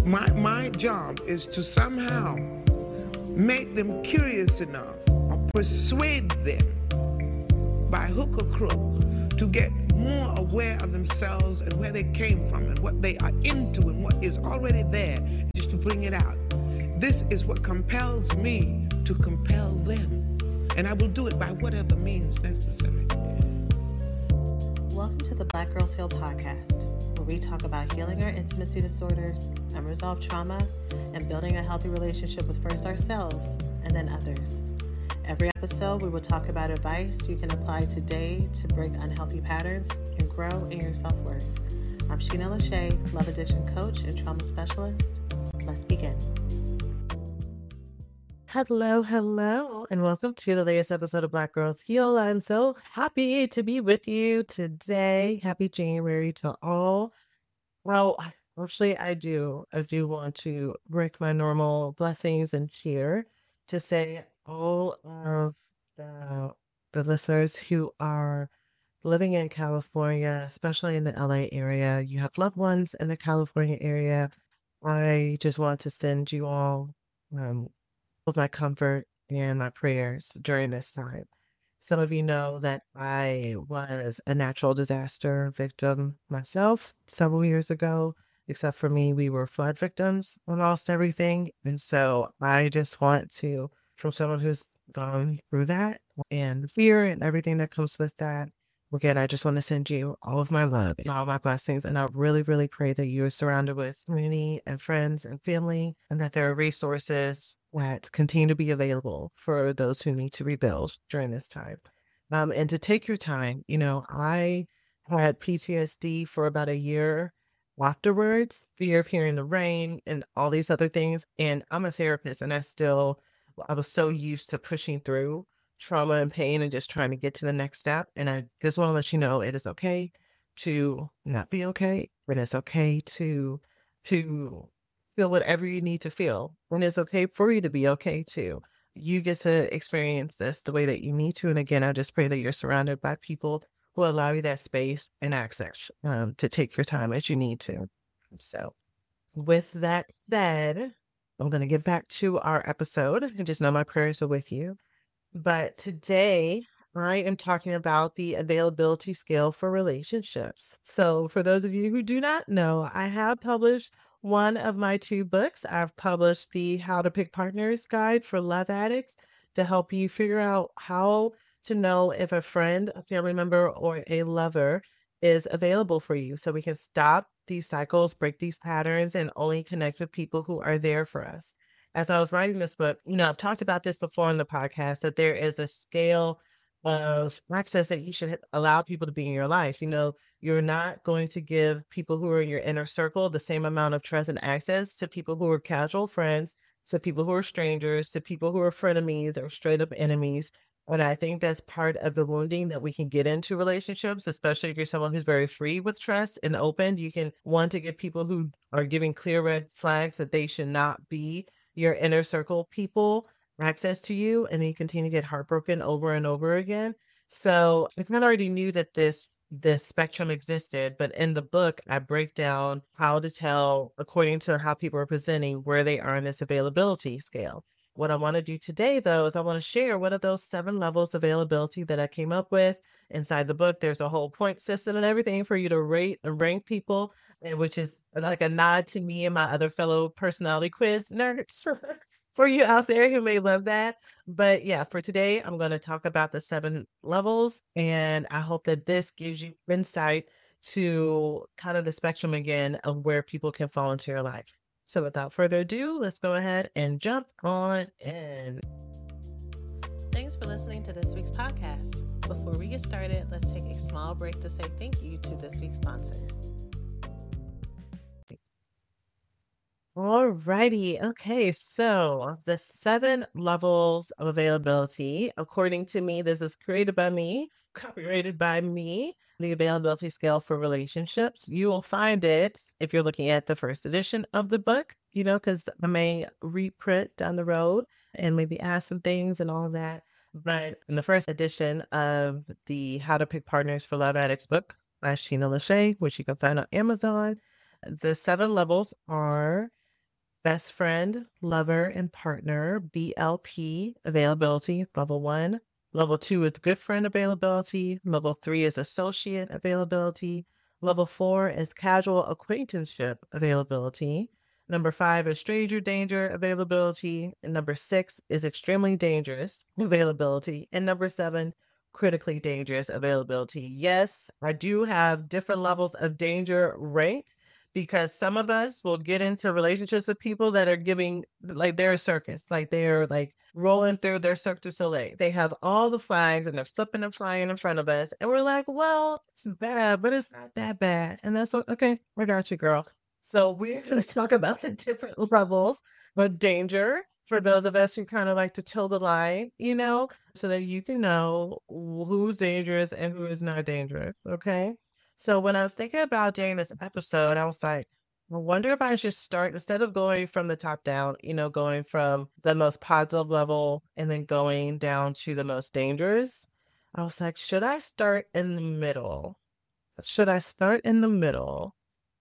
My job is to somehow make them curious enough or persuade them by hook or crook to get more aware of themselves and where they came from and what they are into and what is already there, just to bring it out. This is what compels me to compel them, and I will do it by whatever means necessary. Welcome to the Black Girls Heal podcast, where we talk about healing our intimacy disorders, unresolved trauma, and building a healthy relationship with first ourselves and then others. Every episode, we will talk about advice you can apply today to break unhealthy patterns and grow in your self-worth. I'm Sheena Lachey, love addiction coach and trauma specialist. Let's begin. Hello, and welcome to the latest episode of Black Girls Heal. I'm so happy to be with you today. Happy January to all. Well, actually, I do want to break my normal blessings and cheer to say all of the listeners who are living in California, especially in the LA area, you have loved ones in the California area. I just want to send you all with my comfort and my prayers during this time. Some of you know that I was a natural disaster victim myself several years ago. Except for me, we were flood victims. I lost everything. And so I just want to, from someone who's gone through that and fear and everything that comes with that, again, I just want to send you all of my love and all my blessings. And I really, really pray that you are surrounded with community and friends and family, and that there are resources that continue to be available for those who need to rebuild during this time. And to take your time, I had PTSD for about a year afterwards, fear of hearing the rain and all these other things. And I'm a therapist, and I was so used to pushing through trauma and pain and just trying to get to the next step. And I just want to let you know it is okay to not be okay. It is okay to feel whatever you need to feel. And it's okay for you to be okay too. You get to experience this the way that you need to. And again, I just pray that you're surrounded by people who allow you that space and access to take your time as you need to. So with that said, I'm going to get back to our episode, and just know my prayers are with you. But today I am talking about the availability scale for relationships. So for those of you who do not know, I have published one of my 2 books. I've published the How to Pick Partners Guide for Love Addicts to help you figure out how to know if a friend, a family member, or a lover is available for you, so we can stop these cycles, break these patterns, and only connect with people who are there for us. As I was writing this book, I've talked about this before on the podcast, that there is a scale of access that you should allow people to be in your life. You're not going to give people who are in your inner circle the same amount of trust and access to people who are casual friends, to people who are strangers, to people who are frenemies or straight up enemies. And I think that's part of the wounding that we can get into relationships, especially if you're someone who's very free with trust and open. You can want to get people who are giving clear red flags that they should not be your inner circle people access to you, and then you continue to get heartbroken over and over again. So I kind of already knew that this spectrum existed, but in the book, I break down how to tell, according to how people are presenting, where they are in this availability scale. What I want to do today, though, is I want to share one of those 7 levels of availability that I came up with. Inside the book, there's a whole point system and everything for you to rate and rank people, and which is like a nod to me and my other fellow personality quiz nerds for you out there who may love that. But yeah, for today, I'm going to talk about the 7 levels, and I hope that this gives you insight to kind of the spectrum again of where people can fall into your life. So without further ado, let's go ahead and jump on in. Thanks for listening to this week's podcast. Before we get started, let's take a small break to say thank you to this week's sponsors. Alrighty. Okay. So the 7 levels of availability, according to me, this is created by me, copyrighted by me, the availability scale for relationships. You will find it if you're looking at the first edition of the book, because I may reprint down the road and maybe add some things and all that. But in the first edition of the How to Pick Partners for Love Addicts book by Sheena Lachey, which you can find on Amazon, the 7 levels are Best friend, lover, and partner, BLP availability, level 1. Level 2 is good friend availability. Level 3 is associate availability. Level 4 is casual acquaintanceship availability. Number 5 is stranger danger availability. And number 6 is extremely dangerous availability. And number 7, critically dangerous availability. Yes, I do have different levels of danger ranked because some of us will get into relationships with people that are giving like they're a circus, like they're like rolling through their Cirque du Soleil. They have all the flags and they're flipping and flying in front of us. And we're like, well, it's bad, but it's not that bad. And that's okay. We got you, girl. So we're going to talk about the different levels of danger for those of us who kind of like to toe the line, so that you can know who's dangerous and who is not dangerous. Okay. So when I was thinking about doing this episode, I was like, I wonder if I should start instead of going from the top down, going from the most positive level and then going down to the most dangerous. I was like, should I start in the middle? Should I start in the middle?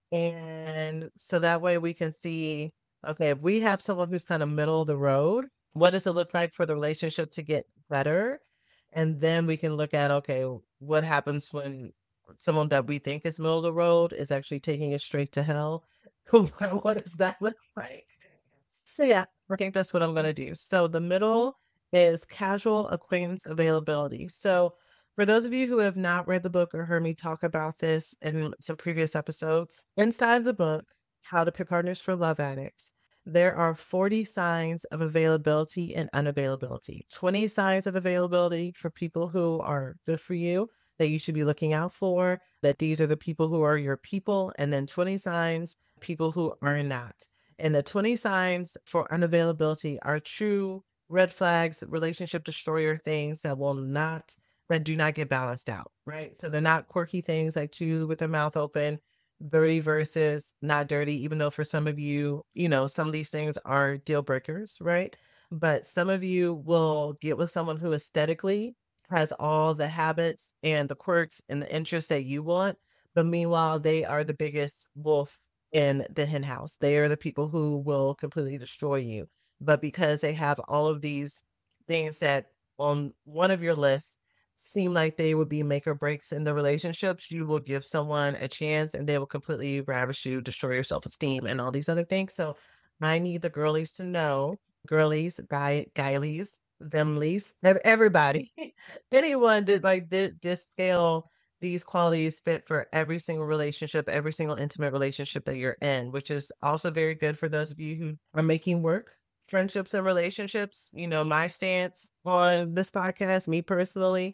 And so that way we can see, okay, if we have someone who's kind of middle of the road, what does it look like for the relationship to get better? And then we can look at, okay, what happens when someone that we think is middle of the road is actually taking it straight to hell? What does that look like? So yeah, I think that's what I'm going to do. So the middle is casual acquaintance availability. So for those of you who have not read the book or heard me talk about this in some previous episodes, inside the book, How to Pick Partners for Love Addicts, there are 40 signs of availability and unavailability. 20 signs of availability for people who are good for you that you should be looking out for, that these are the people who are your people, and then 20 signs, people who are not. And the 20 signs for unavailability are true red flags, relationship destroyer things that do not get balanced out, right? So they're not quirky things like chew with their mouth open, dirty versus not dirty, even though for some of you, some of these things are deal breakers, right? But some of you will get with someone who aesthetically has all the habits and the quirks and the interests that you want. But meanwhile, they are the biggest wolf in the hen house. They are the people who will completely destroy you. But because they have all of these things that on one of your lists seem like they would be make or breaks in the relationships, you will give someone a chance and they will completely ravish you, destroy your self-esteem and all these other things. So I need the girlies to know, girlies, guilies, themlies, everybody, anyone that like this scale, these qualities fit for every single relationship, every single intimate relationship that you're in, which is also very good for those of you who are making work friendships and relationships. My stance on this podcast, me personally,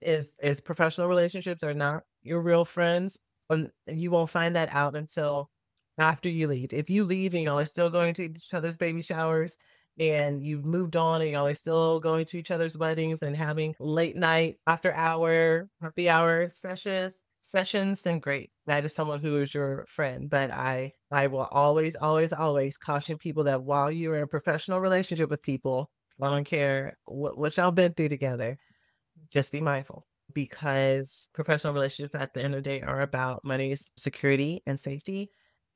is professional relationships are not your real friends. And you won't find that out until after you leave. If you leave and y'all are still going to each other's baby showers and you've moved on and y'all are still going to each other's weddings and having late night after hour, happy hour sessions, then great. That is someone who is your friend. But I will always, always, always caution people that while you're in a professional relationship with people, I don't care what y'all been through together, just be mindful because professional relationships at the end of the day are about money, security, and safety.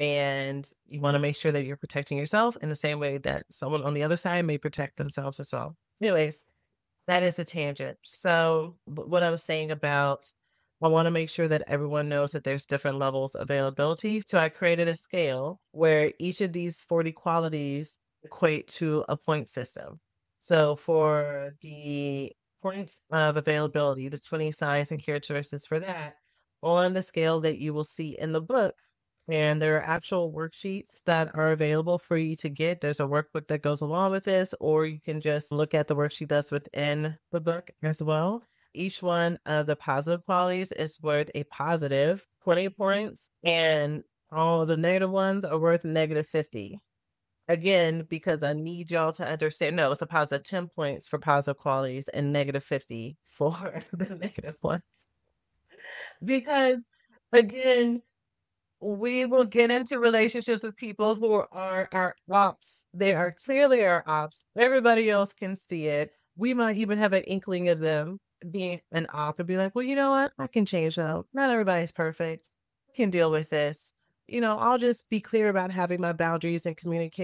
And you want to make sure that you're protecting yourself in the same way that someone on the other side may protect themselves as well. Anyways, that is a tangent. So, what I was saying about, I want to make sure that everyone knows that there's different levels of availability. So, I created a scale where each of these 40 qualities equate to a point system. So, for the points of availability, the 20 signs and characteristics for that, on the scale that you will see in the book, and there are actual worksheets that are available for you to get. There's a workbook that goes along with this, or you can just look at the worksheet that's within the book as well. Each one of the positive qualities is worth a positive 20 points, and all the negative ones are worth negative 50. Again, because I need y'all to understand, no, it's a positive 10 points for positive qualities and negative 50 for the negative ones. Because again, we will get into relationships with people who are our ops. They are clearly our ops. Everybody else can see it. We might even have an inkling of them being an op and be like, well, you know what? I can change though. Not everybody's perfect. I can deal with this. I'll just be clear about having my boundaries and communicate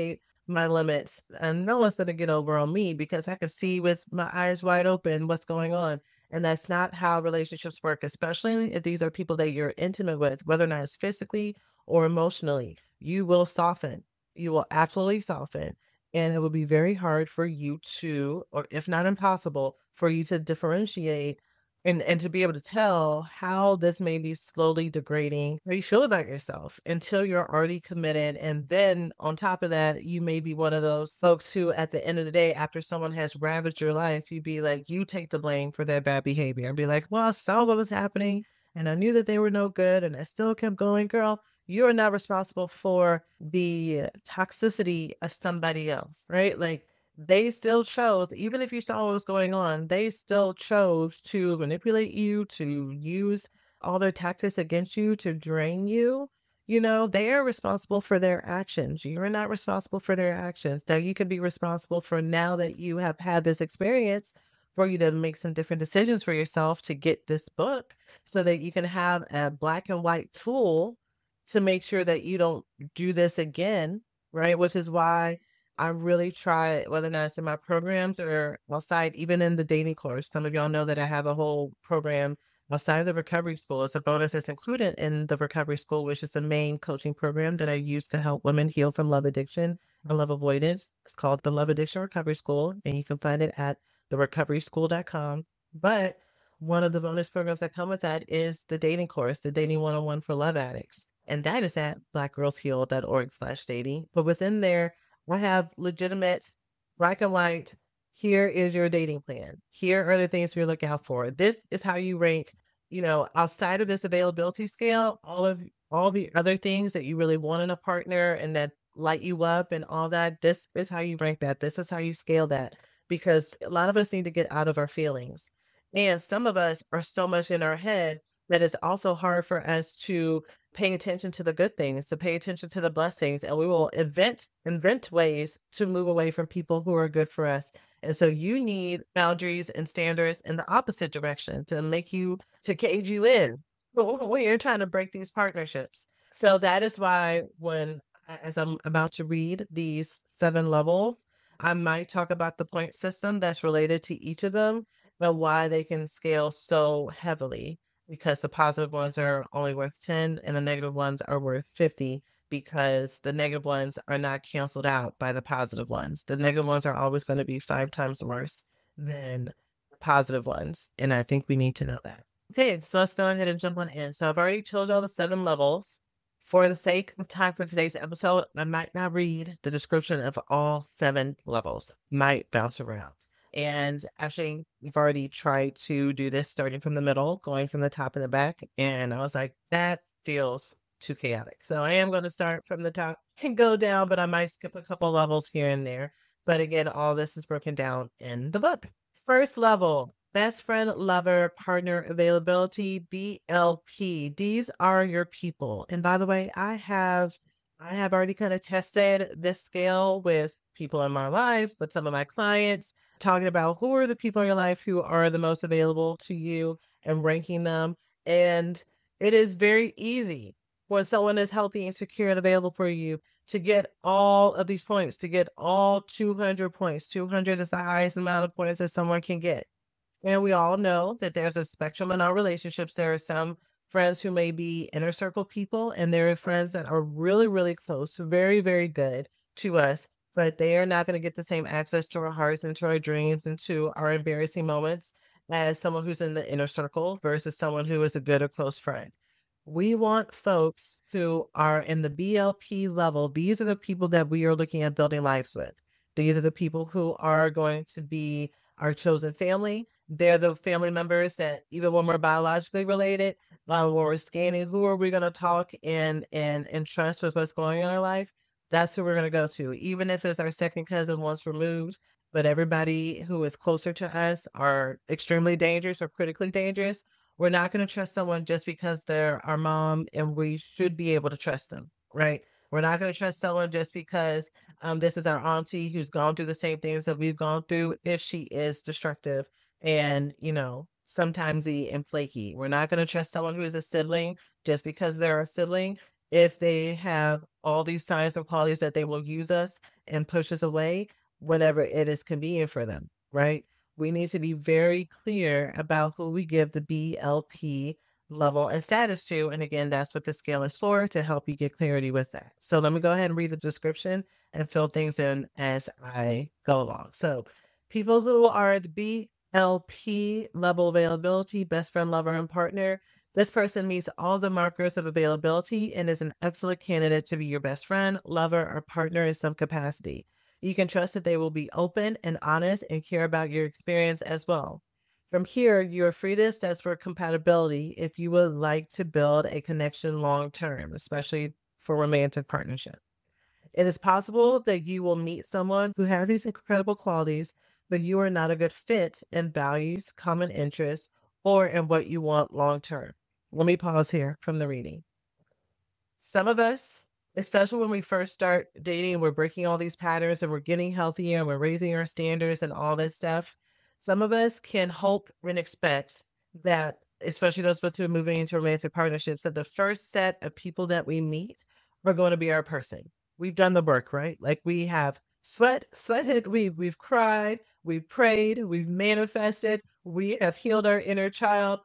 my limits, and no one's going to get over on me because I can see with my eyes wide open what's going on. And that's not how relationships work, especially if these are people that you're intimate with, whether or not it's physically or emotionally. You will soften. You will absolutely soften. And it will be very hard for you to, or if not impossible, for you to differentiate and to be able to tell how this may be slowly degrading how you feel about yourself until you're already committed. And then on top of that, you may be one of those folks who, at the end of the day, after someone has ravaged your life, you'd be like, you take the blame for their bad behavior and be like, well, I saw what was happening and I knew that they were no good and I still kept going. Girl, you are not responsible for the toxicity of somebody else, right? Like, they still chose, even if you saw what was going on, they still chose to manipulate you, to use all their tactics against you, to drain you. You know, they are responsible for their actions. You're not responsible for their actions. Now, you can be responsible for, now that you have had this experience, for you to make some different decisions for yourself to get this book so that you can have a black and white tool to make sure that you don't do this again, right? Which is why I really try, whether or not it's in my programs or outside, even in the dating course. Some of y'all know that I have a whole program outside of the recovery school. It's a bonus that's included in the recovery school, which is the main coaching program that I use to help women heal from love addiction and love avoidance. It's called the Love Addiction Recovery School, and you can find it at therecoveryschool.com. But one of the bonus programs that come with that is the dating course, the Dating 101 for Love Addicts. And that is at blackgirlsheal.org/dating. But within there, I have legitimate black and white. Here is your dating plan. Here are the things we look out for. This is how you rank, outside of this availability scale, all the other things that you really want in a partner and that light you up and all that. This is how you rank that. This is how you scale that. Because a lot of us need to get out of our feelings. And some of us are so much in our head that it's also hard for us to pay attention to the good things, to pay attention to the blessings, and we will invent ways to move away from people who are good for us. And so you need boundaries and standards in the opposite direction to cage you in when you're trying to break these partnerships. So that is why as I'm about to read these 7 levels, I might talk about the point system that's related to each of them, but why they can scale so heavily, because the positive ones are only worth 10 and the negative ones are worth 50, because the negative ones are not canceled out by the positive ones. The negative ones are always going to be 5 times worse than the positive ones. And I think we need to know that. Okay, so let's go ahead and jump on in. So I've already told y'all the 7 levels. For the sake of time for today's episode, I might not read the description of all 7 levels. Might bounce around. And actually, we've already tried to do this starting from the middle, going from the top and the back. And I was like, that feels too chaotic. So I am going to start from the top and go down, but I might skip a couple levels here and there. But again, all this is broken down in the book. First level, best friend, lover, partner availability, BLP. These are your people. And by the way, I have already kind of tested this scale with people in my life, with some of my clients, talking about who are the people in your life who are the most available to you and ranking them. And it is very easy when someone is healthy and secure and available for you to get all of these points, to get all 200 points. 200 is the highest amount of points that someone can get. And we all know that there's a spectrum in our relationships. There are some friends who may be inner circle people, and there are friends that are really, really close, very, very good to us, but they are not going to get the same access to our hearts and to our dreams and to our embarrassing moments as someone who's in the inner circle versus someone who is a good or close friend. We want folks who are in the BLP level. These are the people that we are looking at building lives with. These are the people who are going to be our chosen family. They're the family members that, even when we're biologically related, when we're scanning, who are we going to talk and trust with what's going on in our life? That's who we're going to go to, even if it's our second cousin once removed. But everybody who is closer to us are extremely dangerous or critically dangerous. We're not going to trust someone just because they're our mom and we should be able to trust them, right? We're not going to trust someone just because this is our auntie who's gone through the same things that we've gone through if she is destructive and, sometimes and flaky. We're not going to trust someone who is a sibling just because they're a sibling if they have all these signs or qualities that they will use us and pushes away whenever it is convenient for them, right? We need to be very clear about who we give the BLP level and status to. And again, that's what the scale is for, to help you get clarity with that. So let me go ahead and read the description and fill things in as I go along. So people who are the BLP level availability, best friend, lover, and partner. This person meets all the markers of availability and is an excellent candidate to be your best friend, lover, or partner in some capacity. You can trust that they will be open and honest and care about your experience as well. From here, you are free to assess for compatibility if you would like to build a connection long term, especially for romantic partnership. It is possible that you will meet someone who has these incredible qualities, but you are not a good fit in values, common interests, or in what you want long term. Let me pause here from the reading. Some of us, especially when we first start dating, we're breaking all these patterns and we're getting healthier and we're raising our standards and all this stuff. Some of us can hope and expect that, especially those of us who are moving into romantic partnerships, that the first set of people that we meet are going to be our person. We've done the work, right? Like we have sweated, we've cried, we've prayed, we've manifested, we have healed our inner child,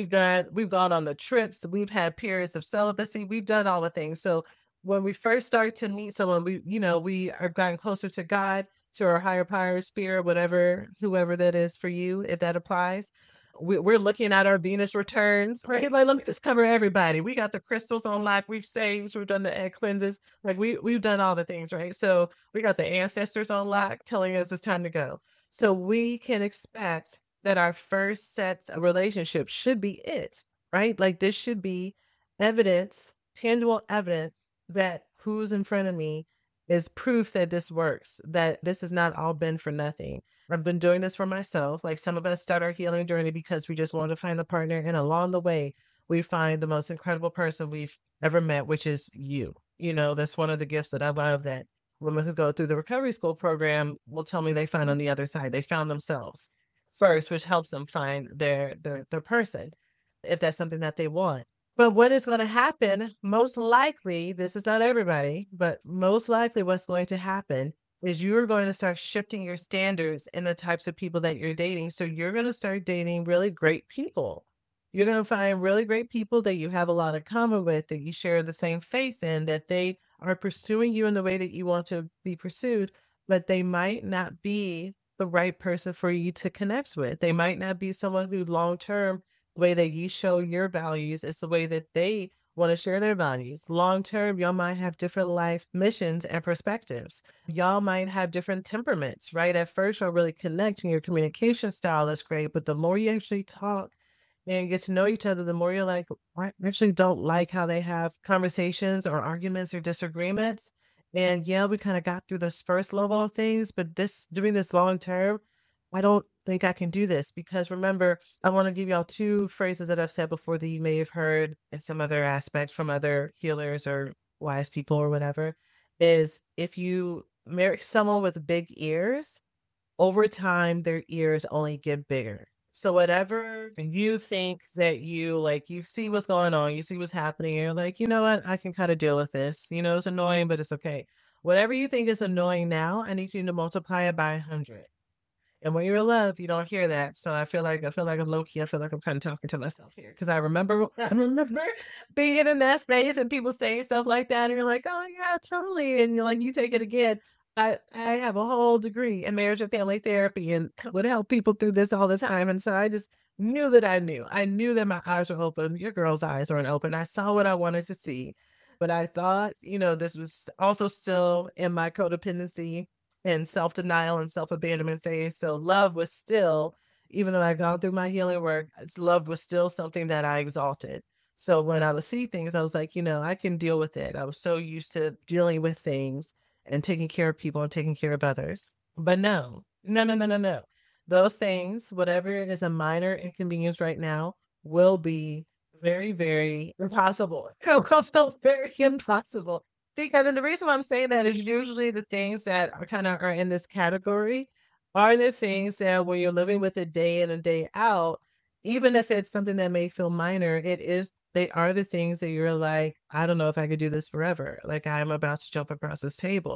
we've gone on the trips, we've had periods of celibacy, we've done all the things. So when we first start to meet someone, we are getting closer to God, to our higher power, spirit, whatever, whoever that is for you, if that applies. We're looking at our Venus returns, right? Like, let me just cover everybody. We got the crystals on lock. We've saved. We've done the egg cleanses. Like we've done all the things, right? So we got the ancestors on lock, telling us it's time to go. So we can expect that our first set of relationships should be it, right? Like this should be evidence, tangible evidence that who's in front of me is proof that this works, that this has not all been for nothing. I've been doing this for myself. Like some of us start our healing journey because we just want to find a partner. And along the way, we find the most incredible person we've ever met, which is you. That's one of the gifts that I love, that women who go through the recovery school program will tell me they find on the other side. They found themselves first, which helps them find their person, if that's something that they want. But what is going to happen, most likely, this is not everybody, but most likely what's going to happen is you're going to start shifting your standards in the types of people that you're dating. So you're going to start dating really great people. You're going to find really great people that you have a lot in common with, that you share the same faith in, that they are pursuing you in the way that you want to be pursued, but they might not be the right person for you to connect with. They might not be someone who long term, the way that you show your values is the way that they want to share their values. Long term, y'all might have different life missions and perspectives. Y'all might have different temperaments, right? At first, you'll really connect and your communication style is great, but the more you actually talk and get to know each other, the more you're like, I actually don't like how they have conversations or arguments or disagreements. And yeah, we kind of got through this first level of things, but doing this long term, I don't think I can do this, because remember, I want to give y'all two phrases that I've said before that you may have heard in some other aspects from other healers or wise people or whatever. Is if you marry someone with big ears, over time, their ears only get bigger. So whatever you think that you see what's going on, you see what's happening, you're like, you know what, I can kind of deal with this. It's annoying, but it's okay. Whatever you think is annoying now, I need you to multiply it by 100. And when you're in love, you don't hear that. So I feel like I'm low key. I feel like I'm kind of talking to myself here, because I remember being in that space and people saying stuff like that, and you're like, oh yeah, totally. And you're like, you take it again. I have a whole degree in marriage and family therapy and would help people through this all the time. And so I just knew that I knew. I knew that my eyes were open. Your girl's eyes weren't open. I saw what I wanted to see. But I thought, this was also still in my codependency and self-denial and self-abandonment phase. So love was still, even though I gone through my healing work, love was still something that I exalted. So when I would see things, I was like, I can deal with it. I was so used to dealing with things and taking care of people and taking care of others. But no, no, no, no, no, no. Those things, whatever is a minor inconvenience right now, will be very, very impossible. So very impossible. Because, and the reason why I'm saying that is usually the things that are in this category are the things that when you're living with it day in and day out, even if it's something that may feel minor, they are the things that you're like, I don't know if I could do this forever. Like I'm about to jump across this table.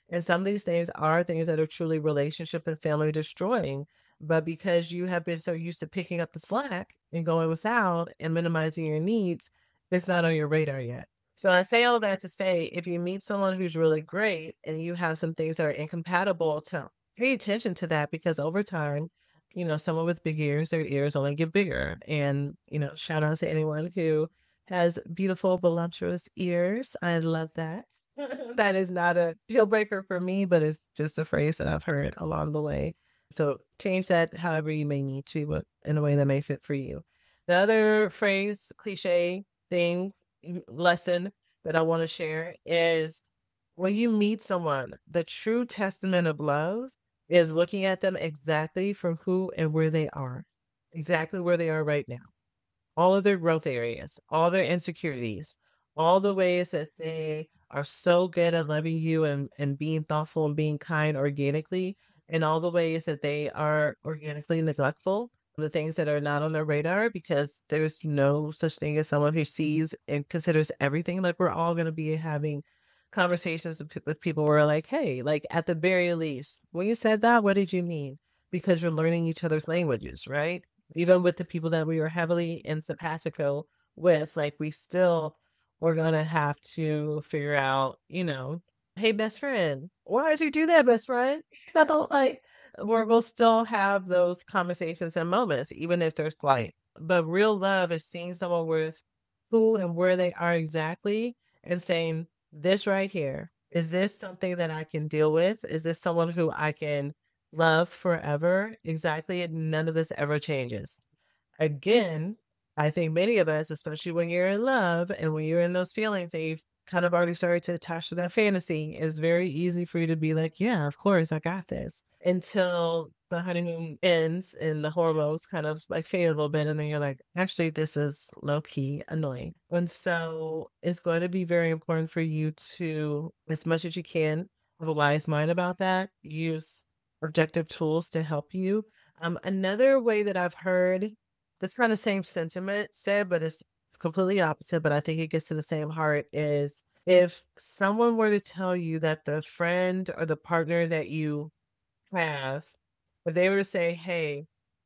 And some of these things are things that are truly relationship and family destroying. But because you have been so used to picking up the slack and going without and minimizing your needs, it's not on your radar yet. So I say all that to say, if you meet someone who's really great and you have some things that are incompatible, to pay attention to that, because over time, someone with big ears, their ears only get bigger. And, shout out to anyone who has beautiful, voluptuous ears. I love that. That is not a deal breaker for me, but it's just a phrase that I've heard along the way. So change that however you may need to, but in a way that may fit for you. The other phrase, cliche thing, lesson that I want to share is, when you meet someone, the true testament of love is looking at them exactly for who and where they are, exactly where they are right now. All of their growth areas, all their insecurities, all the ways that they are so good at loving you and being thoughtful and being kind organically, and all the ways that they are organically neglectful, the things that are not on their radar, because there's no such thing as someone who sees and considers everything. Like, we're all going to be having conversations with people where, like, hey, like, at the very least, when you said that, what did you mean? Because you're learning each other's languages, right? Even with the people that we were heavily in simpatico with, like, we're gonna have to figure out, hey, best friend, why did you do that, best friend? Like, we'll still have those conversations and moments, even if they're slight. But real love is seeing someone with who and where they are exactly, and saying, this right here, is this something that I can deal with? Is this someone who I can love forever? Exactly. And none of this ever changes. Again, I think many of us, especially when you're in love and when you're in those feelings and you've kind of already started to attach to that fantasy, it's very easy for you to be like, yeah, of course, I got this. Until the honeymoon ends and the hormones kind of like fade a little bit. And then you're like, actually, this is low key annoying. And so it's going to be very important for you to, as much as you can, have a wise mind about that. Use objective tools to help you. Another way that I've heard this kind of same sentiment said, but it's completely opposite, but I think it gets to the same heart, is if someone were to tell you that the friend or the partner that you have, if they were to say, hey,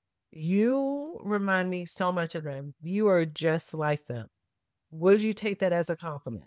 you remind me so much of them, you are just like them, would you take that as a compliment?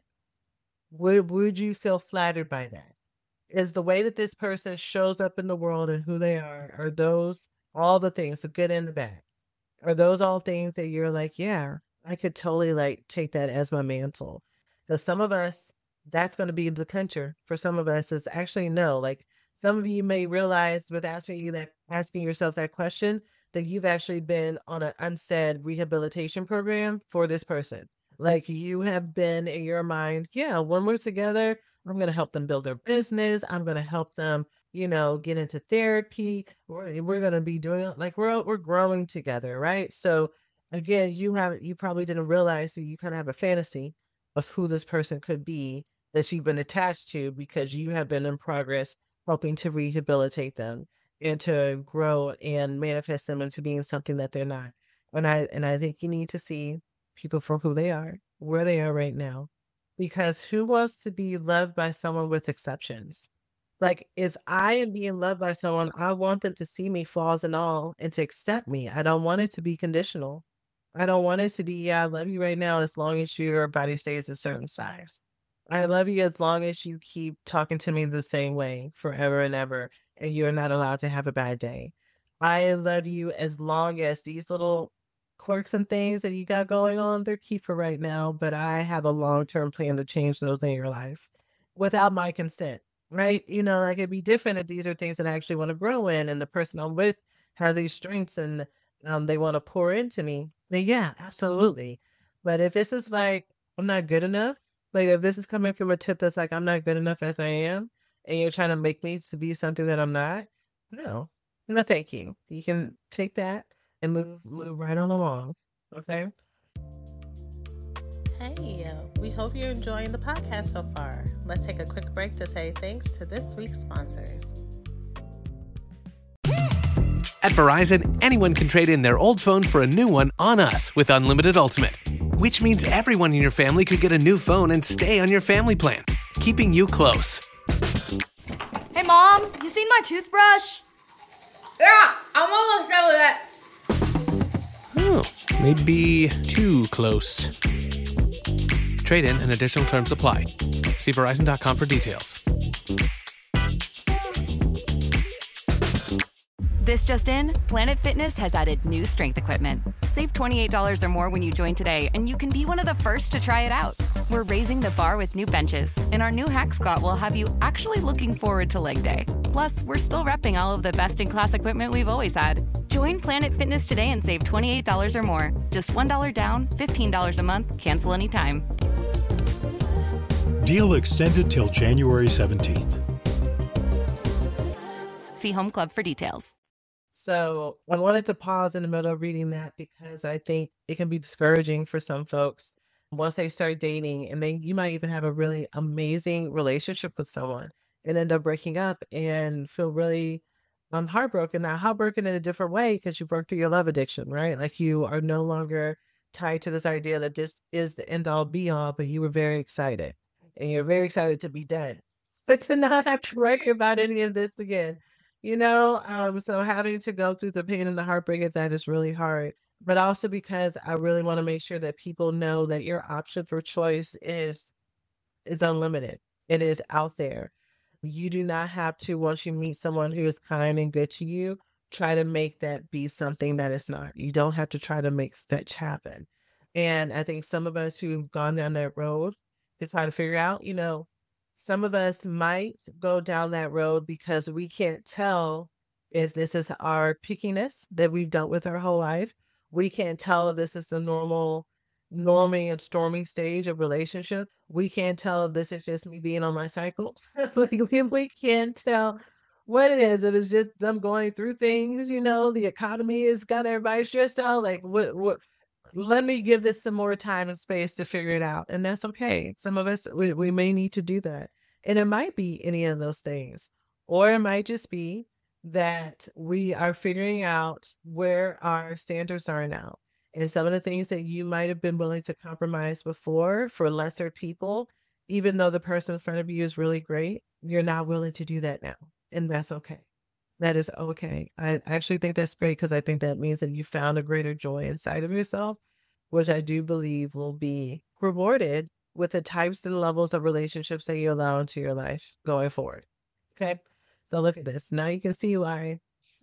Would you feel flattered by that? Is the way that this person shows up in the world and who they are those all the things, the good and the bad? Are those all things that you're like, yeah, I could totally like take that as my mantle? Because some of us, that's going to be the clincher. For some of us, it's actually no. Like, some of you may realize with asking yourself that question, that you've actually been on an unsaid rehabilitation program for this person. Like, you have been in your mind, yeah, when we're together, I'm going to help them build their business. I'm going to help them, get into therapy. We're going to be doing it like we're growing together. Right. So again, you probably didn't realize that you kind of have a fantasy of who this person could be that you've been attached to, because you have been in progress helping to rehabilitate them and to grow and manifest them into being something that they're not. And I think you need to see people for who they are, where they are right now. Because who wants to be loved by someone with exceptions? Like, if I am being loved by someone, I want them to see me, flaws and all, and to accept me. I don't want it to be conditional. I don't want it to be, yeah, I love you right now as long as your body stays a certain size. I love you as long as you keep talking to me the same way forever and ever, and you're not allowed to have a bad day. I love you as long as these little quirks and things that you got going on, they're key for right now, but I have a long-term plan to change those in your life without my consent, right? Like, it'd be different if these are things that I actually want to grow in and the person I'm with has these strengths and they want to pour into me. Then yeah, absolutely. But if this is like, I'm not good enough, like if this is coming from a tip that's like, I'm not good enough as I am, and you're trying to make me to be something that I'm not, no, thank you. You can take that and move right on along. Okay. Hey, we hope you're enjoying the podcast so far. Let's take a quick break to say thanks to this week's sponsors. At Verizon, anyone can trade in their old phone for a new one on us with Unlimited Ultimate, which means everyone in your family could get a new phone and stay on your family plan, keeping you close. Mom, you seen my toothbrush? Yeah, I'm almost done with it. Oh, maybe too close. Trade-in and additional terms apply. See Verizon.com for details. This just in, Planet Fitness has added new strength equipment. Save $28 or more when you join today, and you can be one of the first to try it out. We're raising the bar with new benches, and our new hack squat will have you actually looking forward to leg day. Plus, we're still repping all of the best-in-class equipment we've always had. Join Planet Fitness today and save $28 or more. Just $1 down, $15 a month, cancel anytime. Deal extended till January 17th. See Home Club for details. So I wanted to pause in the middle of reading that because I think it can be discouraging for some folks once they start dating, and then you might even have a really amazing relationship with someone and end up breaking up and feel really heartbroken. Now, heartbroken in a different way because you broke through your love addiction, right? Like you are no longer tied to this idea that this is the end all be all, but you were very excited and you're very excited to be done, but to not have to worry about any of this again. So having to go through the pain and the heartbreak of that is really hard. But also because I really want to make sure that people know that your option for choice is unlimited. It is out there. You do not have to, once you meet someone who is kind and good to you, try to make that be something that it's not. You don't have to try to make fetch happen. And I think some of us who've gone down that road to try to figure out, some of us might go down that road because we can't tell if this is our pickiness that we've dealt with our whole life. We can't tell if this is the normal norming and storming stage of relationship. We can't tell if this is just me being on my cycle. Like we can't tell what it is. It is just them going through things, the economy has got everybody stressed out. Like what let me give this some more time and space to figure it out. And that's okay. Some of us, we may need to do that. And it might be any of those things. Or it might just be that we are figuring out where our standards are now. And some of the things that you might have been willing to compromise before for lesser people, even though the person in front of you is really great, you're not willing to do that now. And that's okay. That is okay. I actually think that's great because I think that means that you found a greater joy inside of yourself, which I do believe will be rewarded with the types and levels of relationships that you allow into your life going forward. Okay. So look at this. Now you can see why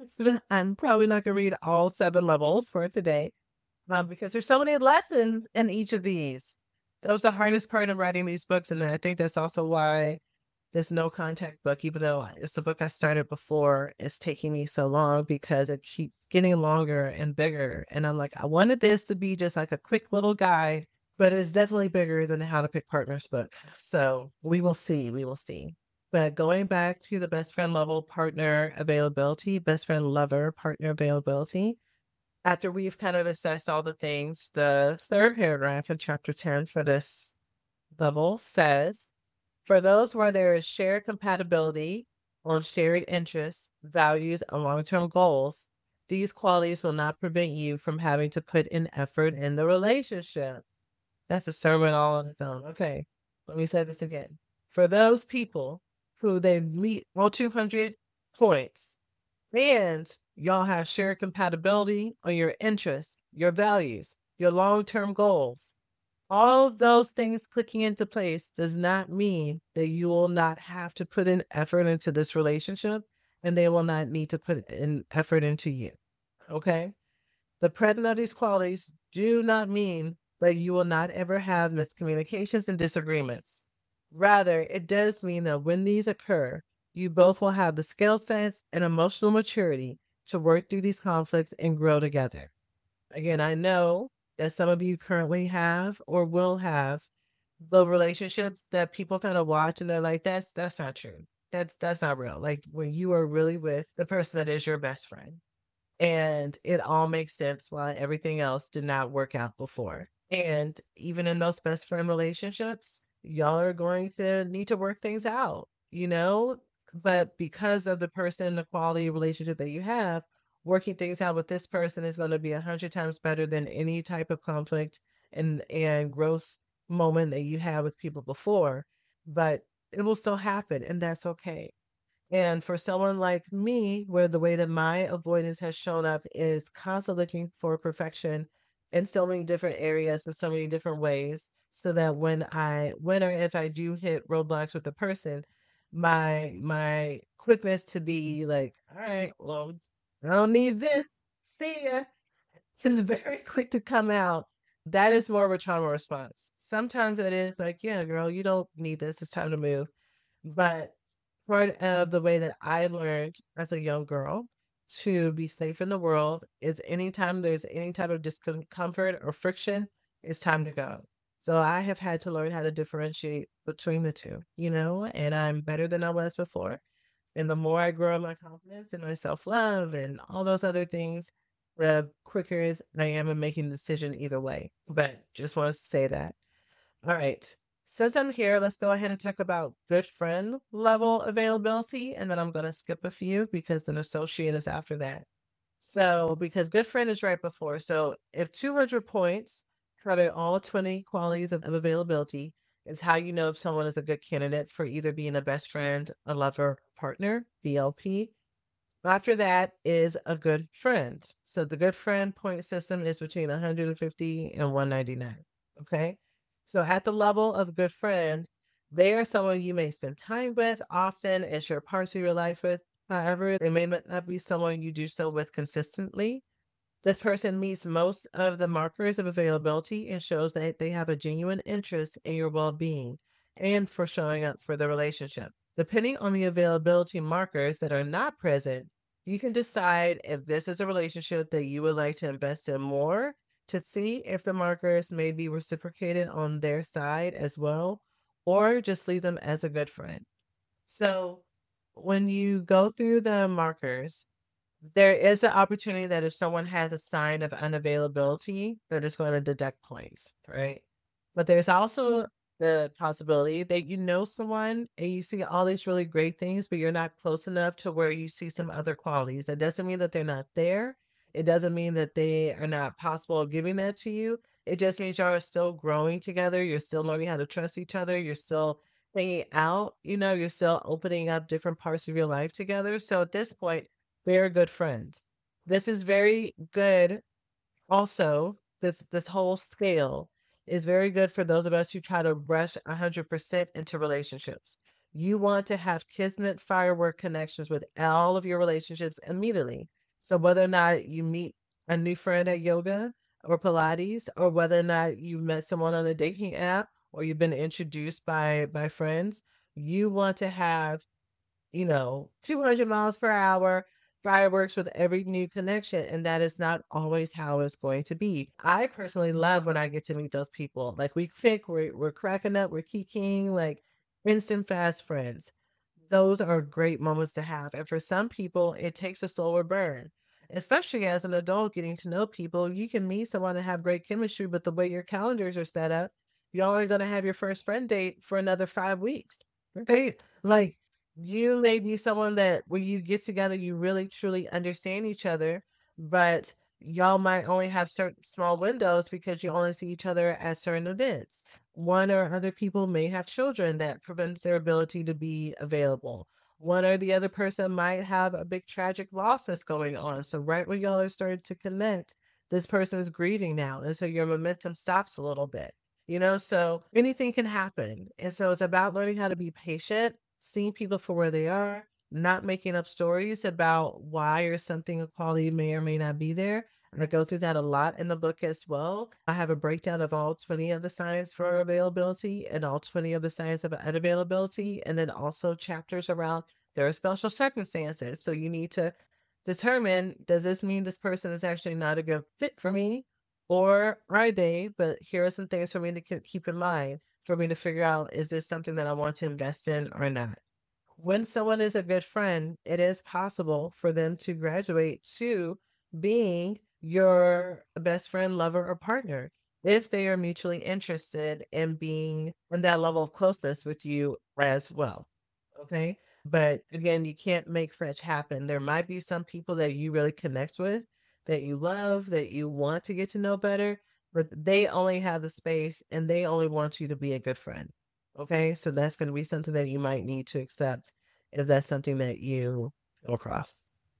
I'm probably not going to read all 7 levels for today because there's so many lessons in each of these. That was the hardest part of writing these books. And I think that's also why this no contact book, even though it's a book I started before, is taking me so long because it keeps getting longer and bigger. And I'm like, I wanted this to be just like a quick little guide, but it's definitely bigger than the How to Pick Partners book. So we will see. But going back to the best friend level partner availability, best friend lover partner availability, after we've kind of assessed all the things, the third paragraph in chapter 10 for this level says, for those where there is shared compatibility on shared interests, values, and long-term goals, these qualities will not prevent you from having to put in effort in the relationship. That's a sermon all on its own. Okay, let me say this again. For those people who they meet all 200 points and y'all have shared compatibility on your interests, your values, your long-term goals, all of those things clicking into place does not mean that you will not have to put in effort into this relationship and they will not need to put in effort into you. Okay? The presence of these qualities do not mean that you will not ever have miscommunications and disagreements. Rather, it does mean that when these occur, you both will have the skill sets and emotional maturity to work through these conflicts and grow together. Again, I know that some of you currently have or will have the relationships that people kind of watch and they're like, that's not true. That's not real. Like when you are really with the person that is your best friend and it all makes sense while everything else did not work out before. And even in those best friend relationships, y'all are going to need to work things out, but because of the person, the quality of relationship that you have, working things out with this person is going to be 100 times better than any type of conflict and growth moment that you had with people before, but it will still happen and that's okay. And for someone like me, where the way that my avoidance has shown up is constantly looking for perfection in so many different areas in so many different ways, so that when or if I do hit roadblocks with the person, my quickness to be like, all right, well, I don't need this. See ya, is very quick to come out. That is more of a trauma response. Sometimes it is like, yeah, girl, you don't need this. It's time to move. But part of the way that I learned as a young girl to be safe in the world is anytime there's any type of discomfort or friction, it's time to go. So I have had to learn how to differentiate between the two, and I'm better than I was before. And the more I grow in my confidence and my self love and all those other things, the quicker is I am in making the decision either way. But just want to say that. All right. Since I'm here, let's go ahead and talk about good friend level availability. And then I'm going to skip a few because an associate is after that. So, because good friend is right before. So, if 200 points cover all 20 qualities of availability, is how you know if someone is a good candidate for either being a best friend, a lover, partner, BLP. After that is a good friend. So, the good friend point system is between 150 and 199. Okay. So, at the level of good friend, they are someone you may spend time with often and share parts of your life with. However, they may not be someone you do so with consistently. This person meets most of the markers of availability and shows that they have a genuine interest in your well being and for showing up for the relationship. Depending on the availability markers that are not present, you can decide if this is a relationship that you would like to invest in more to see if the markers may be reciprocated on their side as well, or just leave them as a good friend. So, when you go through the markers, there is an opportunity that if someone has a sign of unavailability, they're just going to deduct points, right? But there's also the possibility that you know someone and you see all these really great things, but you're not close enough to where you see some other qualities. That doesn't mean that they're not there. It doesn't mean that they are not possible of giving that to you. It just means y'all are still growing together. You're still learning how to trust each other. You're still hanging out. You're still opening up different parts of your life together. So at this point, we're good friends. This is very good. Also, this whole scale is very good for those of us who try to rush 100% into relationships. You want to have kismet firework connections with all of your relationships immediately. So whether or not you meet a new friend at yoga or Pilates, or whether or not you met someone on a dating app, or you've been introduced by friends, you want to have 200 miles per hour fireworks with every new connection. And that is not always how it's going to be. I personally love when I get to meet those people. Like we think we're cracking up, we're kikiing, like instant fast friends. Those are great moments to have. And for some people, it takes a slower burn. Especially as an adult getting to know people, you can meet someone and have great chemistry, but the way your calendars are set up, you're only going to have your first friend date for another 5 weeks. Okay. Like you may be someone that when you get together, you really truly understand each other, but y'all might only have certain small windows because you only see each other at certain events. One or other people may have children that prevents their ability to be available. One or the other person might have a big tragic loss that's going on. So right when y'all are starting to connect, this person is grieving now. And so your momentum stops a little bit. So anything can happen. And so it's about learning how to be patient, seeing people for where they are, not making up stories about why or something quality may or may not be there. And I go through that a lot in the book as well. I have a breakdown of all 20 of the signs for availability and all 20 of the signs of unavailability, and then also chapters around there are special circumstances. So you need to determine, does this mean this person is actually not a good fit for me? Or are they? But here are some things for me to keep in mind for me to figure out, is this something that I want to invest in or not? When someone is a good friend, it is possible for them to graduate to being your best friend, lover, or partner if they are mutually interested in being on that level of closeness with you as well. Okay. But again, you can't make fetch happen. There might be some people that you really connect with, that you love, that you want to get to know better, but they only have the space and they only want you to be a good friend. Okay. So that's going to be something that you might need to accept if that's something that you come across.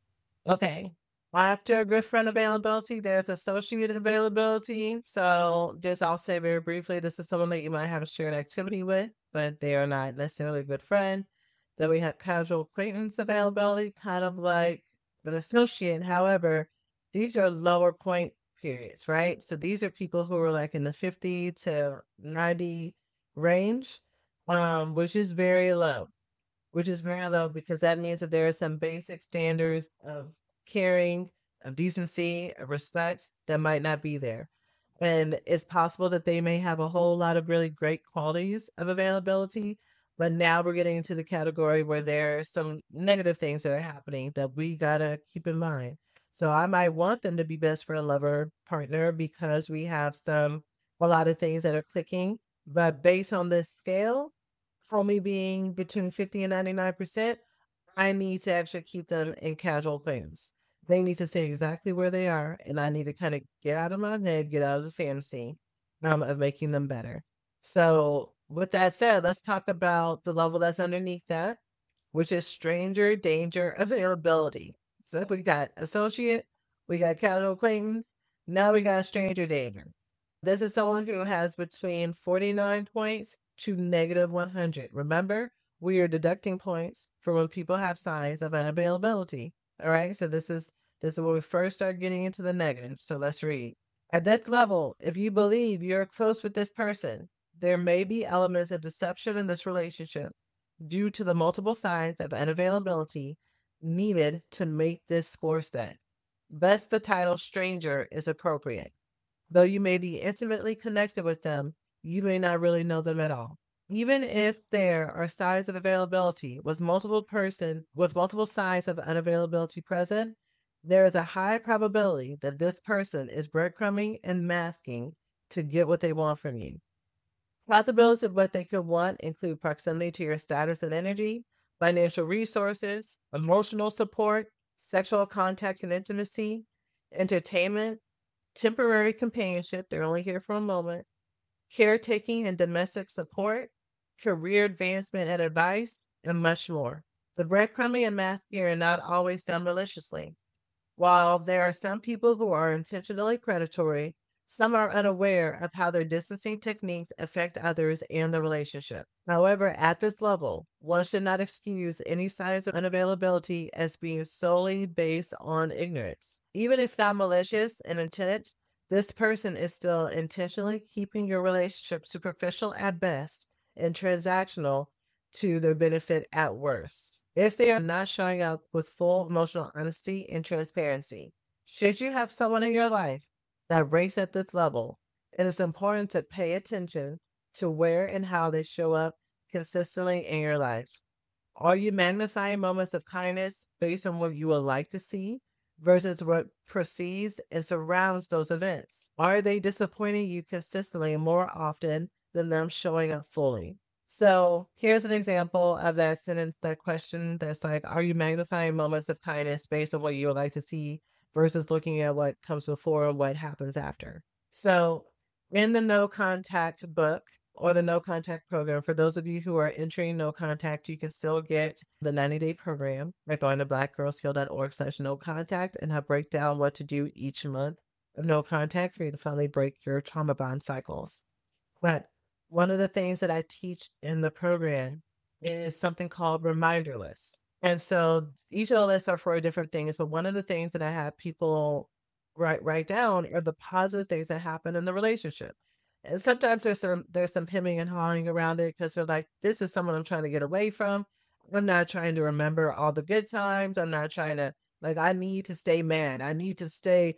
Okay. After good friend availability, there's associate availability. So just I'll say very briefly, this is someone that you might have a shared activity with, but they are not necessarily a good friend. Then we have casual acquaintance availability, kind of like an associate. However, these are lower point periods, right? So these are people who are like in the 50 to 90 range, which is very low. Which is very low because that means that there are some basic standards of caring, of decency, of respect that might not be there. And it's possible that they may have a whole lot of really great qualities of availability, but now we're getting into the category where there are some negative things that are happening that we gotta keep in mind. So I might want them to be best friend, lover, partner because we have a lot of things that are clicking. But based on this scale, for me being between 50 and 99%, I need to actually keep them in casual acquaintance. They need to say exactly where they are, and I need to kind of get out of my head, get out of the fantasy of making them better. So, with that said, let's talk about the level that's underneath that, which is stranger danger availability. So, we got associate, we got casual acquaintance, now we got stranger danger. This is someone who has between 49 points to negative 100. Remember, we are deducting points for when people have signs of unavailability. All right, so this is when we first start getting into the negative. So let's read. At this level, if you believe you're close with this person, there may be elements of deception in this relationship due to the multiple signs of unavailability needed to make this score set. Thus, the title stranger is appropriate. Though you may be intimately connected with them, you may not really know them at all. Even if there are signs of availability with multiple signs of unavailability present, there is a high probability that this person is breadcrumbing and masking to get what they want from you. Possibilities of what they could want include proximity to your status and energy, financial resources, emotional support, sexual contact and intimacy, entertainment, temporary companionship, they're only here for a moment, caretaking and domestic support, career advancement and advice, and much more. The breadcrumbing and masking are not always done maliciously. While there are some people who are intentionally predatory, some are unaware of how their distancing techniques affect others and the relationship. However, at this level, one should not excuse any signs of unavailability as being solely based on ignorance. Even if not malicious in intent, this person is still intentionally keeping your relationship superficial at best and transactional to their benefit at worst. If they are not showing up with full emotional honesty and transparency, should you have someone in your life that ranks at this level, it is important to pay attention to where and how they show up consistently in your life. Are you magnifying moments of kindness based on what you would like to see versus what precedes and surrounds those events? Are they disappointing you consistently more often than them showing up fully? So here's an example of that sentence, that question that's like, are you magnifying moments of kindness based on what you would like to see versus looking at what comes before and what happens after? So in the No Contact book or the No Contact program, for those of you who are entering No Contact, you can still get the 90-day program by going to blackgirlsheal.org/no contact, and I break down what to do each month of No Contact for you to finally break your trauma bond cycles. But one of the things that I teach in the program is something called reminder lists. And so each of the lists are for different things, but one of the things that I have people write down are the positive things that happen in the relationship. And sometimes there's some hemming and hawing around it because they're like, this is someone I'm trying to get away from. I'm not trying to remember all the good times. I'm not trying to, like, I need to stay mad. I need to stay,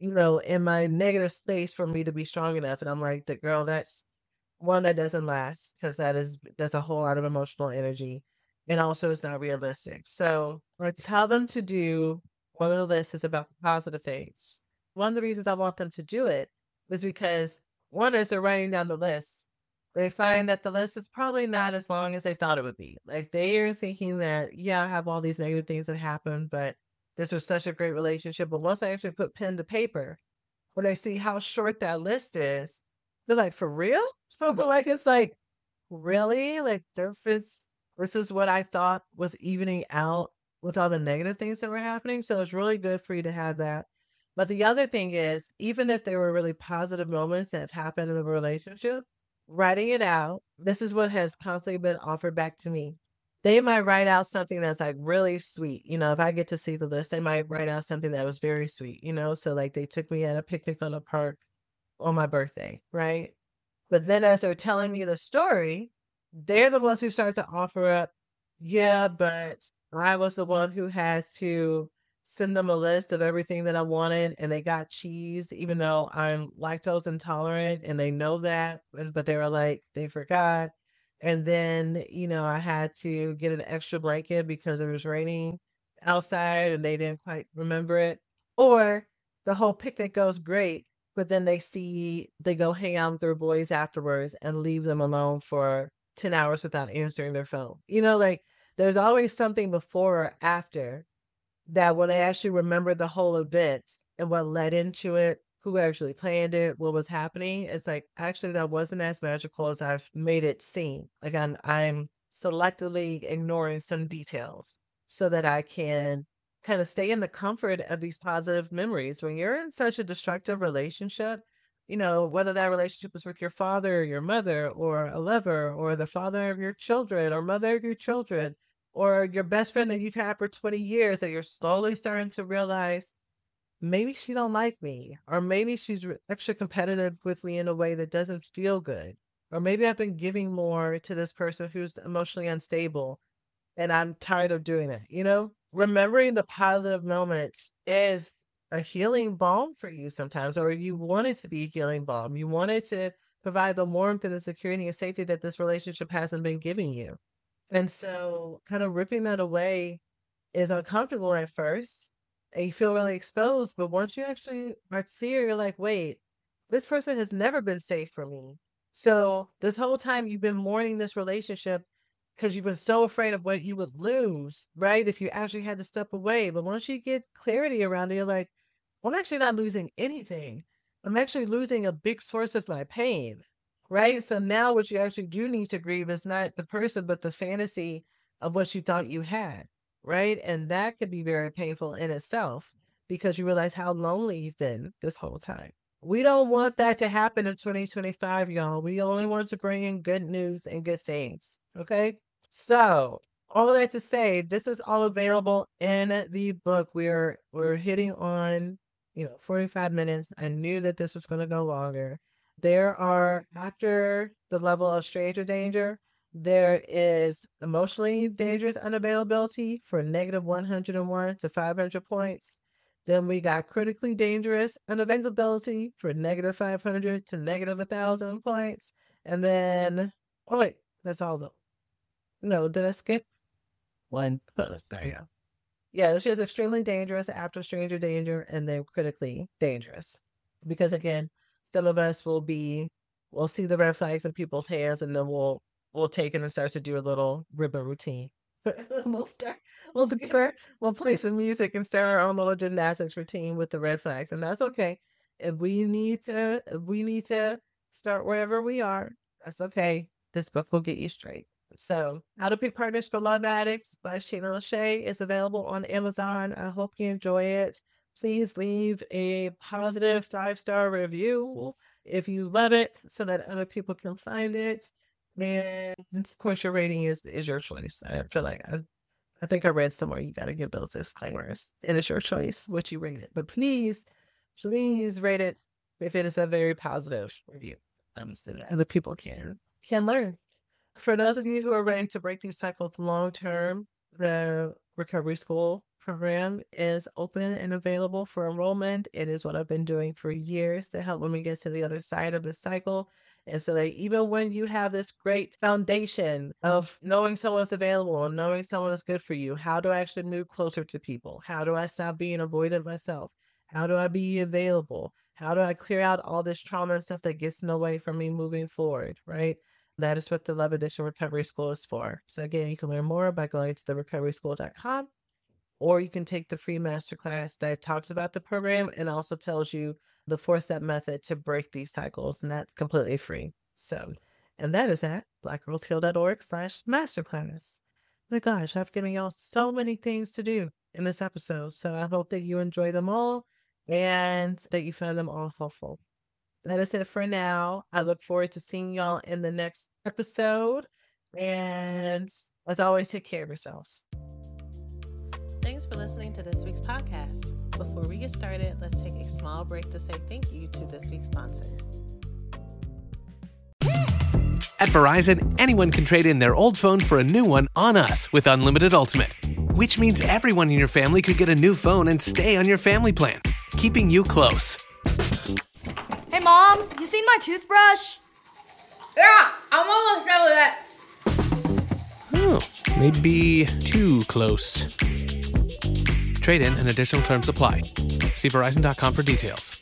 in my negative space for me to be strong enough. And I'm like, the girl, that's one that doesn't last because that's a whole lot of emotional energy, and also it's not realistic. So I tell them to do one of the lists is about the positive things. One of the reasons I want them to do it is because one is they're writing down the list. They find that the list is probably not as long as they thought it would be. Like they are thinking that, yeah, I have all these negative things that happen, but this was such a great relationship. But once I actually put pen to paper, when I see how short that list is, they're like, for real? So like, it's like, really? Like, there's this is what I thought was evening out with all the negative things that were happening. So it's really good for you to have that. But the other thing is, even if there were really positive moments that have happened in the relationship, writing it out, this is what has constantly been offered back to me. They might write out something that's like really sweet. You know, if I get to see the list, they might write out something that was very sweet, you know? So like they took me at a picnic on a park on my birthday, right? But then as they're telling me the story, they're the ones who start to offer up, yeah, but I was the one who has to send them a list of everything that I wanted, and they got cheese, even though I'm lactose intolerant, and they know that, but they were like, they forgot. And then, you know, I had to get an extra blanket because it was raining outside and they didn't quite remember it. Or the whole picnic goes great, but then they go hang out with their boys afterwards and leave them alone for 10 hours without answering their phone. You know, like there's always something before or after that when they actually remember the whole event and what led into it, who actually planned it, what was happening. It's like, actually, that wasn't as magical as I've made it seem. Like I'm selectively ignoring some details so that I can kind of stay in the comfort of these positive memories. When you're in such a destructive relationship, you know, whether that relationship is with your father or your mother or a lover or the father of your children or mother of your children or your best friend that you've had for 20 years, that you're slowly starting to realize maybe she don't like me, or maybe she's extra competitive with me in a way that doesn't feel good, or maybe I've been giving more to this person who's emotionally unstable and I'm tired of doing that. You know, remembering the positive moments is a healing balm for you sometimes, or you want it to be a healing balm. You want it to provide the warmth and the security and safety that this relationship hasn't been giving you. And so kind of ripping that away is uncomfortable at first and you feel really exposed. But once you actually are clear, you're like, wait, this person has never been safe for me. So this whole time you've been mourning this relationship because you've been so afraid of what you would lose, right? If you actually had to step away. But once you get clarity around it, you're like, I'm actually not losing anything. I'm actually losing a big source of my pain, right? So now what you actually do need to grieve is not the person, but the fantasy of what you thought you had, right? And that could be very painful in itself because you realize how lonely you've been this whole time. We don't want that to happen in 2025, y'all. We only want to bring in good news and good things, okay? So, all that to say, this is all available in the book. We're hitting on, 45 minutes. I knew that this was going to go longer. There are, after the level of stranger danger, there is emotionally dangerous unavailability for negative 101 to 500 points. Then we got critically dangerous unavailability for negative 500 to negative 1,000 points. And then, oh wait, that's all though. No, did I skip one? Oh, sorry. Yeah, this is extremely dangerous after stranger danger and then critically dangerous. Because again, some of us we'll see the red flags in people's hands and then we'll take it and start to do a little ribbon routine. We'll play some music and start our own little gymnastics routine with the red flags, and that's okay. If we need to start wherever we are, that's okay. This book will get you straight. So, How to Pick Partners for Love Addicts by Sheena Lachey is available on Amazon. I hope you enjoy it. Please leave a positive 5-star review if you love it so that other people can find it. And of course, your rating is your choice. I feel like I think I read somewhere you got to give those disclaimers. And it's your choice what you rate it. But please rate it if it is a very positive review. So that other people can learn. For those of you who are ready to break these cycles long term, the Recovery School program is open and available for enrollment. It is what I've been doing for years to help women get to the other side of the cycle. And so that even when you have this great foundation of knowing someone's available and knowing someone is good for you, how do I actually move closer to people? How do I stop being avoidant myself? How do I be available? How do I clear out all this trauma and stuff that gets in the way from me moving forward, right? That is what the Love Addiction Recovery School is for. So again, you can learn more by going to therecoveryschool.com, or you can take the free masterclass that talks about the program and also tells you the 4-step method to break these cycles, and that's completely free. So, and that is at blackgirlsheal.org/masterclass. my gosh, I've given y'all so many things to do in this episode. So I hope that you enjoy them all and that you find them all helpful. That is it for now. I look forward to seeing y'all in the next episode. And as always, take care of yourselves. Thanks for listening to this week's podcast. Before we get started, let's take a small break to say thank you to this week's sponsors. At Verizon, anyone can trade in their old phone for a new one on us with Unlimited Ultimate, which means everyone in your family could get a new phone and stay on your family plan, keeping you close. Hey, Mom, you seen my toothbrush? Yeah, I'm almost done with it. Oh, maybe too close. Trade in and additional terms apply. See Verizon.com for details.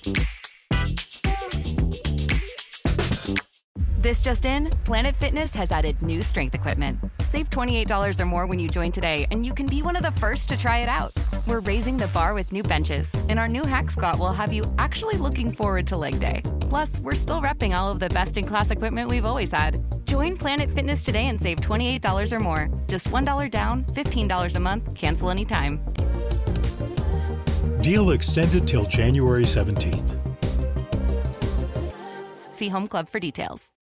This just in, Planet Fitness has added new strength equipment. Save $28 or more when you join today, and you can be one of the first to try it out. We're raising the bar with new benches, and our new Hack Squat will have you actually looking forward to leg day. Plus, we're still repping all of the best-in-class equipment we've always had. Join Planet Fitness today and save $28 or more. Just $1 down, $15 a month, cancel anytime. Deal extended till January 17th. See Home Club for details.